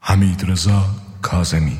حمیدرضا کاظمی.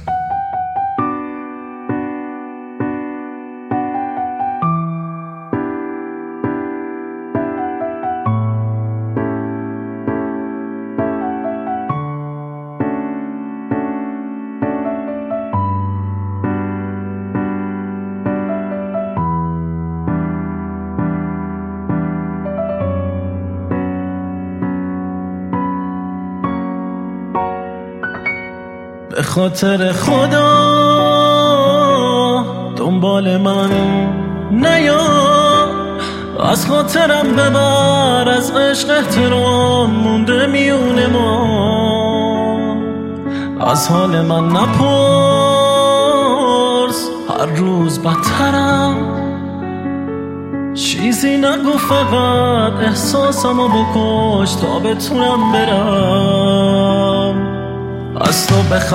به خاطر خدا دنبال من نیا، از خاطرم ببر، از عشق احترام مونده میونه ما. از حال من نپرس، هر روز بدترم، چیزی نگو، فقط احساسمو بکش تا بتونم برم. از تو به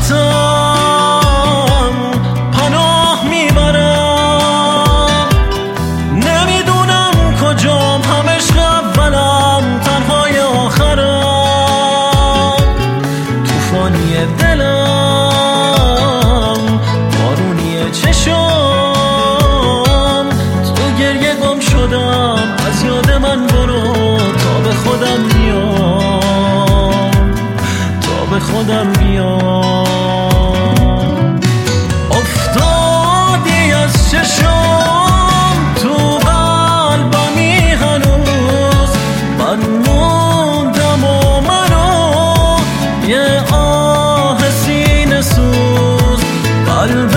خلوتم پناه میبرم، نمیدونم کجام، هم عشق اولم، تنهای آخرم، توفانی دلم، بارونی چشم، تو گریه گم شدم، از یاد من برو تا به خودم بیام، به خودم بیام. افتادی از چشم تو قلبمی، هنوز من موندم و منو یه آه سینه سوز. قلب